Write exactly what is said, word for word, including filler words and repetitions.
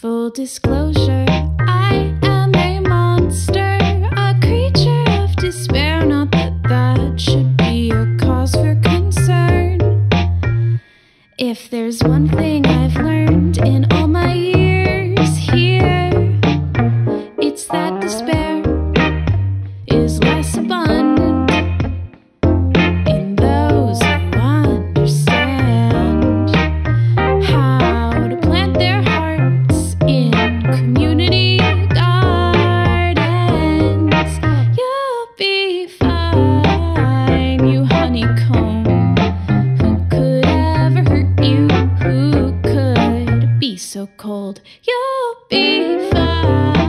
Full disclosure, I am a monster, a creature of despair. Not that that should be a cause for concern. If there's one thing I've learned in all my years here, it's that despair is less abundant in those who understand how to plant their hearts in community gardens. You'll be fine, you honeycomb. Who could ever hurt you? Who could be so cold? You'll be fine.